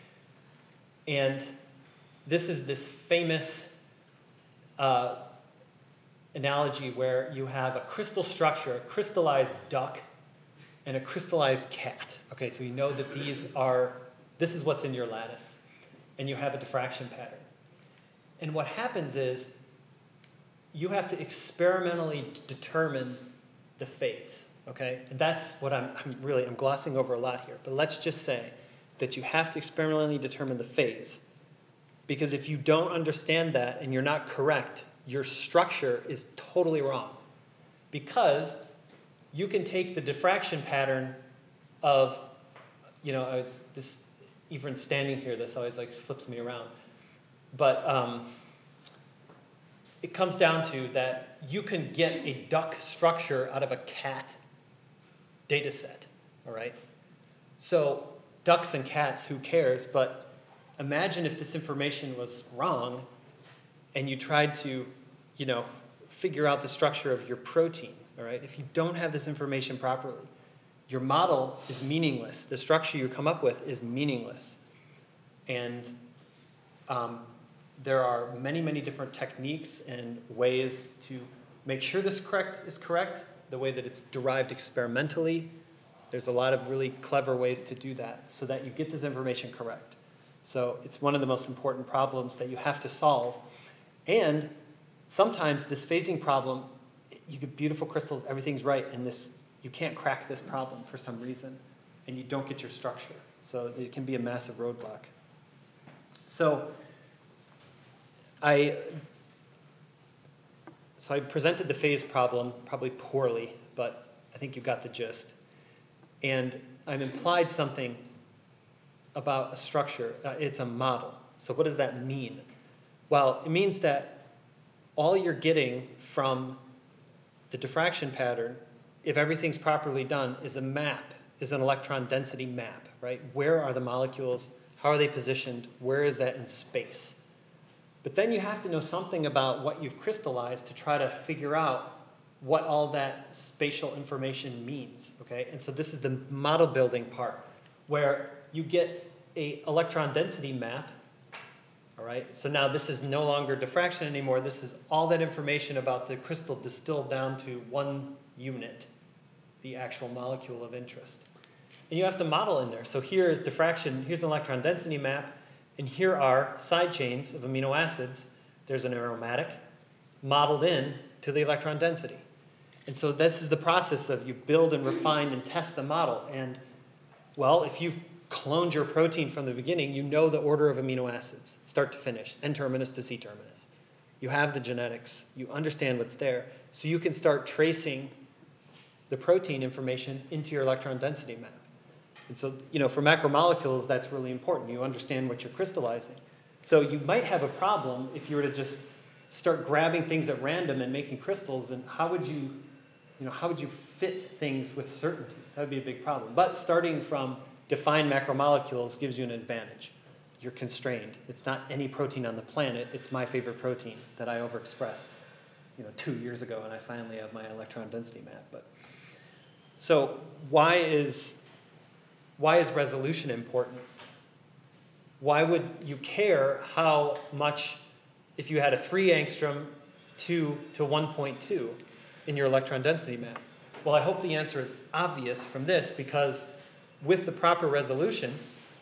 And this is this famous uh, analogy where you have a crystal structure, a crystallized duck, and a crystallized cat. Okay, so you know that these are, this is what's in your lattice, and you have a diffraction pattern. And what happens is you have to experimentally determine the phase, okay? And that's what I'm, I'm really, I'm glossing over a lot here, but let's just say that you have to experimentally determine the phase, because if you don't understand that and you're not correct, your structure is totally wrong. Because you can take the diffraction pattern of, you know, I was, this, even standing here, this always like flips me around. But um, it comes down to that you can get a duck structure out of a cat data set, all right? So ducks and cats, who cares? But imagine if this information was wrong and you tried to, you know, figure out the structure of your protein, all right? If you don't have this information properly, your model is meaningless. The structure you come up with is meaningless. And um, there are many, many different techniques and ways to make sure this correct is correct, the way that it's derived experimentally. There's a lot of really clever ways to do that so that you get this information correct. So it's one of the most important problems that you have to solve. And sometimes this phasing problem, you get beautiful crystals, everything's right, and this, you can't crack this problem for some reason, and you don't get your structure. So it can be a massive roadblock. So I, so I presented the phase problem probably poorly, but I think you got the gist. And I've implied something about a structure. Uh, it's a model. So what does that mean? Well, it means that all you're getting from the diffraction pattern, if everything's properly done, is a map, is an electron density map, right? Where are the molecules? How are they positioned? Where is that in space? But then you have to know something about what you've crystallized to try to figure out what all that spatial information means, okay? And so this is the model building part, where you get a electron density map, all right? So now this is no longer diffraction anymore. This is all that information about the crystal distilled down to one unit, the actual molecule of interest. And you have to model in there. So here is diffraction, here's an electron density map, and here are side chains of amino acids. There's an aromatic modeled in to the electron density. And so this is the process of you build and refine and test the model. And, well, if you've cloned your protein from the beginning, you know the order of amino acids, start to finish, N-terminus to C-terminus. You have the genetics. You understand what's there. So you can start tracing the protein information into your electron density map. And so, you know, for macromolecules, that's really important. You understand what you're crystallizing. So you might have a problem if you were to just start grabbing things at random and making crystals, and how would you, you know, how would you fit things with certainty? That would be a big problem. But starting from defined macromolecules gives you an advantage. You're constrained. It's not any protein on the planet. It's my favorite protein that I overexpressed, you know, two years ago, and I finally have my electron density map. But so why is why is resolution important? Why would you care how much, if you had a three angstrom two to one point two in your electron density map? Well, I hope the answer is obvious from this, because with the proper resolution,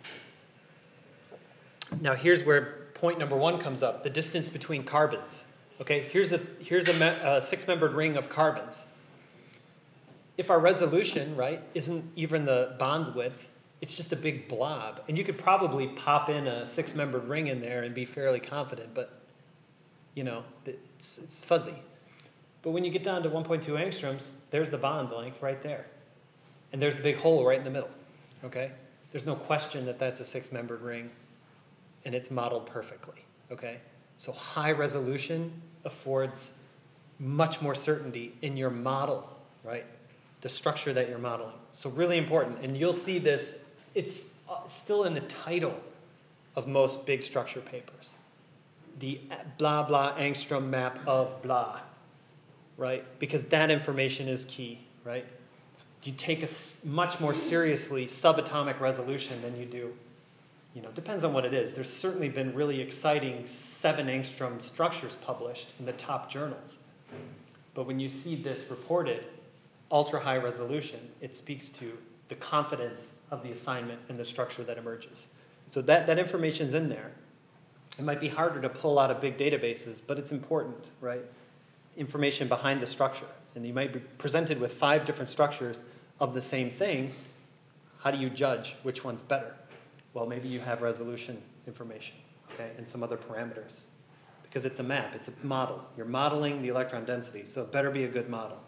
now here's where point number one comes up, the distance between carbons. Okay, here's a, here's a, me, a six-membered ring of carbons. If our resolution, right, isn't even the bond width, it's just a big blob. And you could probably pop in a six-membered ring in there and be fairly confident, but, you know, it's, it's fuzzy. But when you get down to one point two angstroms, there's the bond length right there. And there's the big hole right in the middle, okay? There's no question that that's a six-membered ring, and it's modeled perfectly, okay? So high resolution affords much more certainty in your model, right? The structure that you're modeling. So really important. And you'll see this, it's still in the title of most big structure papers. The blah, blah angstrom map of blah, right? Because that information is key, right? You take a much more seriously subatomic resolution than you do, you know, depends on what it is. There's certainly been really exciting seven angstrom structures published in the top journals. But when you see this reported, ultra high resolution, it speaks to the confidence of the assignment and the structure that emerges. So that, that information's in there. It might be harder to pull out of big databases, but it's important, right? Information behind the structure. And you might be presented with five different structures of the same thing. How do you judge which one's better? Well, maybe you have resolution information, okay, and some other parameters. Because it's a map, it's a model. You're modeling the electron density, so it better be a good model.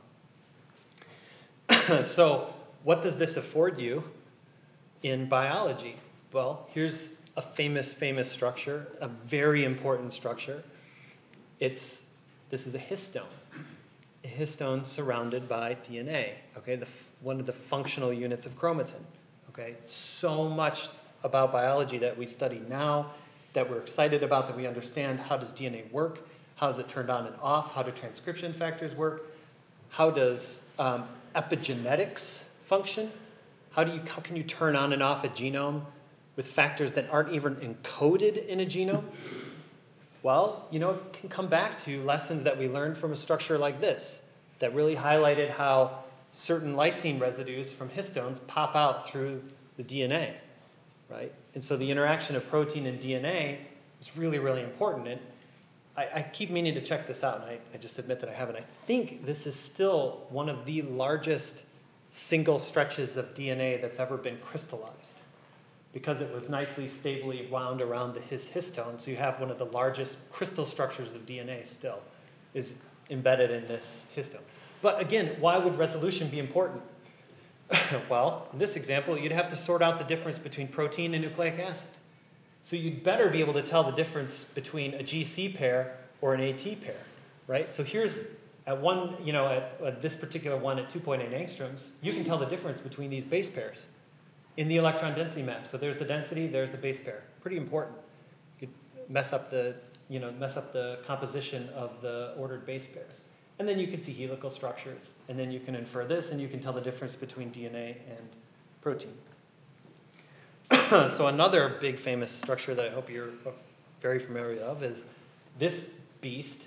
So what does this afford you in biology? Well, here's a famous, famous structure, a very important structure. It's, this is a histone. A histone surrounded by D N A, okay, the, one of the functional units of chromatin, okay? So much about biology that we study now, that we're excited about, that we understand. How does D N A work? How is it turned on and off? How do transcription factors work? How does um, epigenetics function? How, do you, how can you turn on and off a genome with factors that aren't even encoded in a genome? Well, you know, it can come back to lessons that we learned from a structure like this that really highlighted how certain lysine residues from histones pop out through the D N A, right? And so the interaction of protein and D N A is really, really important. And I, I keep meaning to check this out, and I, I just admit that I haven't. I think this is still one of the largest single stretches of D N A that's ever been crystallized, because it was nicely, stably wound around the his histone. So you have one of the largest crystal structures of D N A still is embedded in this histone. But again, why would resolution be important? Well, in this example, you'd have to sort out the difference between protein and nucleic acid. So you'd better be able to tell the difference between a G C pair or an AT pair, right? So here's at one, you know, at, at this particular one at two point eight angstroms, you can tell the difference between these base pairs in the electron density map. So there's the density, there's the base pair. Pretty important. You could mess up the, you know, mess up the composition of the ordered base pairs. And then you can see helical structures, and then you can infer this, and you can tell the difference between D N A and protein. So another big famous structure that I hope you're very familiar of is this beast,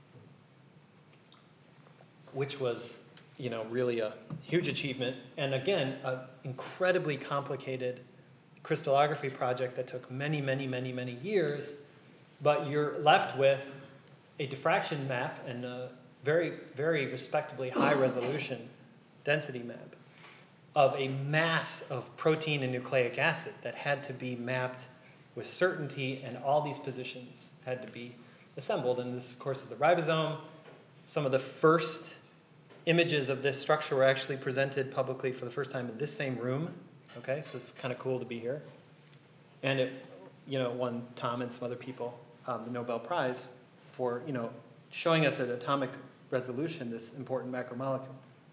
which was, you know, really a huge achievement, and again, an incredibly complicated crystallography project that took many, many, many, many years, but you're left with a diffraction map and a very, very respectably high resolution density map of a mass of protein and nucleic acid that had to be mapped with certainty, and all these positions had to be assembled. And this, of course, is the ribosome. Some of the first images of this structure were actually presented publicly for the first time in this same room. Okay, so it's kind of cool to be here. And it, you know, won Tom and some other people um, the Nobel Prize for, you know, showing us at atomic resolution this important macromolecule.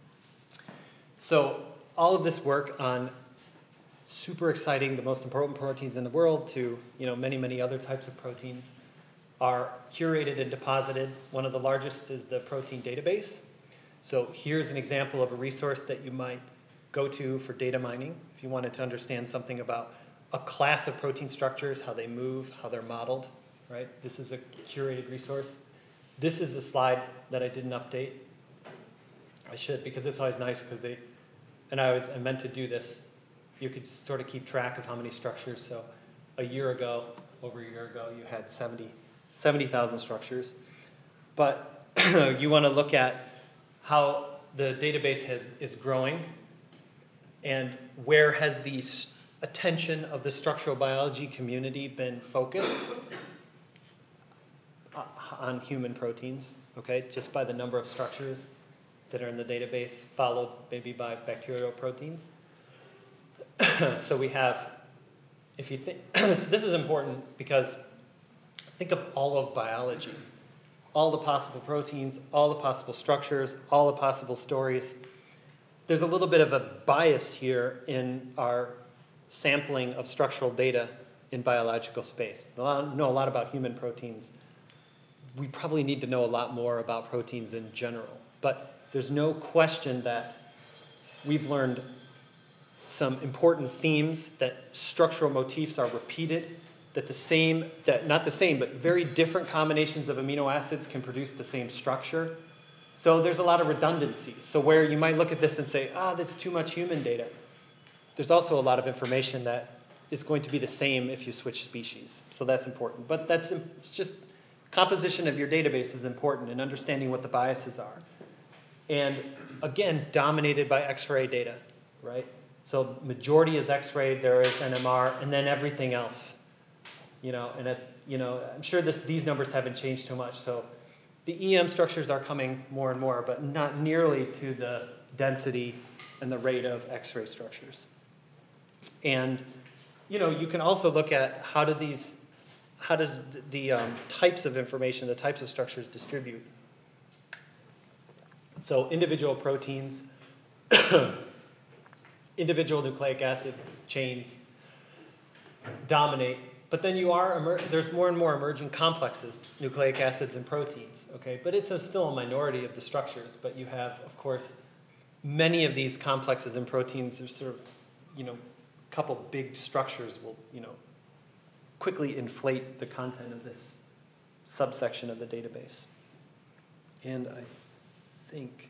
So all of this work on super exciting, the most important proteins in the world, to, you know, many, many other types of proteins are curated and deposited. One of the largest is the protein database. So here's an example of a resource that you might go to for data mining if you wanted to understand something about a class of protein structures, how they move, how they're modeled, right? This is a curated resource. This is a slide that I didn't update. I should, because it's always nice because they, and I was I meant to do this. You could sort of keep track of how many structures. So a year ago, over a year ago, you had seventy thousand structures. But you want to look at how the database has, is growing, and where has the attention of the structural biology community been focused on human proteins, okay, just by the number of structures that are in the database, followed maybe by bacterial proteins. So we have, if you think, so this is important because think of all of biology, all the possible proteins, all the possible structures, all the possible stories. There's a little bit of a bias here in our sampling of structural data in biological space. We know a lot about human proteins. We probably need to know a lot more about proteins in general. But there's no question that we've learned some important themes, that structural motifs are repeated, that the same, that not the same, but very different combinations of amino acids can produce the same structure. So there's a lot of redundancy. So where you might look at this and say, ah, that's too much human data, there's also a lot of information that is going to be the same if you switch species. So that's important. But that's it's just composition of your database is important in understanding what the biases are. And again, dominated by X-ray data, right? So majority is X-ray, there is N M R, and then everything else. You know, and it, you know, I'm sure this, these numbers haven't changed too much. So the E M structures are coming more and more, but not nearly to the density and the rate of X-ray structures. And you know, you can also look at how do these, how does the, the um, types of information, the types of structures distribute. So individual proteins, individual nucleic acid chains dominate, but then you are, there's more and more emerging complexes, nucleic acids and proteins, okay? But it's a, still a minority of the structures, but you have, of course, many of these complexes and proteins. There's sort of, you know, a couple big structures will, you know, quickly inflate the content of this subsection of the database. And I think,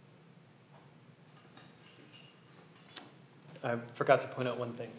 I forgot to point out one thing.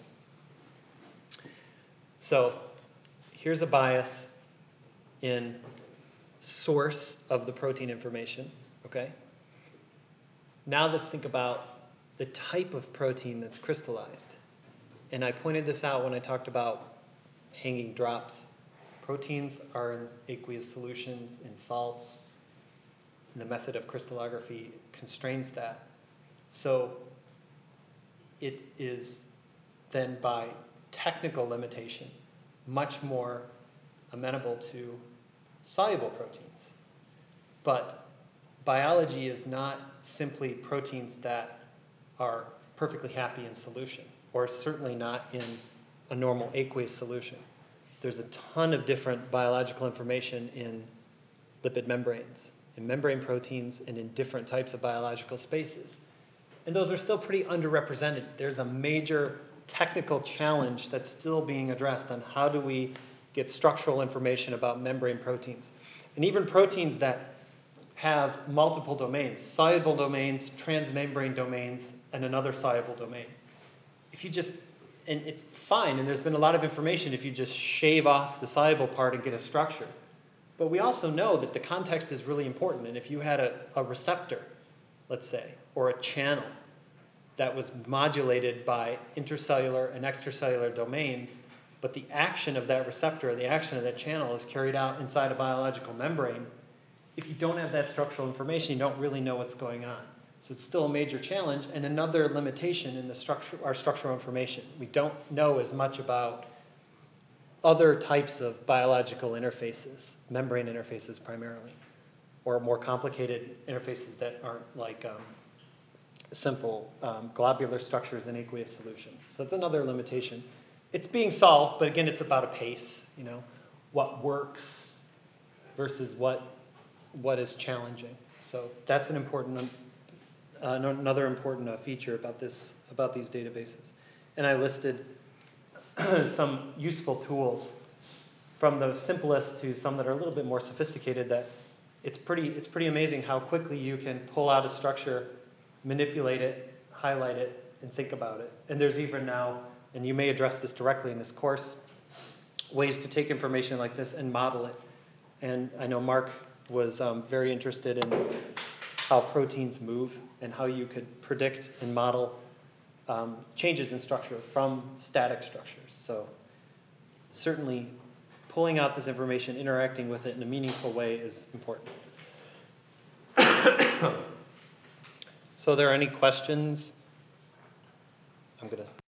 So here's a bias in source of the protein information, okay? Now let's think about the type of protein that's crystallized. And I pointed this out when I talked about hanging drops. Proteins are in aqueous solutions, in salts. And the method of crystallography constrains that. So it is then by technical limitation much more amenable to soluble proteins. But biology is not simply proteins that are perfectly happy in solution, or certainly not in a normal aqueous solution. there's a ton of different biological information in lipid membranes, in membrane proteins, and in different types of biological spaces. And those are still pretty underrepresented. There's a major technical challenge that's still being addressed on how do we get structural information about membrane proteins. And even proteins that have multiple domains, soluble domains, transmembrane domains, and another soluble domain. If you just, and it's fine, and there's been a lot of information if you just shave off the soluble part and get a structure. But we also know that the context is really important, and if you had a, a receptor, let's say, or a channel that was modulated by intercellular and extracellular domains, but the action of that receptor, or the action of that channel is carried out inside a biological membrane, if you don't have that structural information, you don't really know what's going on. So it's still a major challenge, and another limitation in the structure, our structural information. We don't know as much about other types of biological interfaces, membrane interfaces primarily, or more complicated interfaces that aren't like um, simple um, globular structures in aqueous solution. So that's another limitation. It's being solved, but again, it's about a pace, you know, what works versus what what is challenging. So that's an important, uh, another important uh, feature about this, about these databases. And I listed some useful tools from the simplest to some that are a little bit more sophisticated that it's pretty, it's pretty amazing how quickly you can pull out a structure, manipulate it, highlight it, and think about it. And there's even now, and you may address this directly in this course, ways to take information like this and model it. And I know Mark was um, very interested in how proteins move and how you could predict and model um, changes in structure from static structures. So certainly pulling out this information, interacting with it in a meaningful way is important. So are there any questions? I'm going to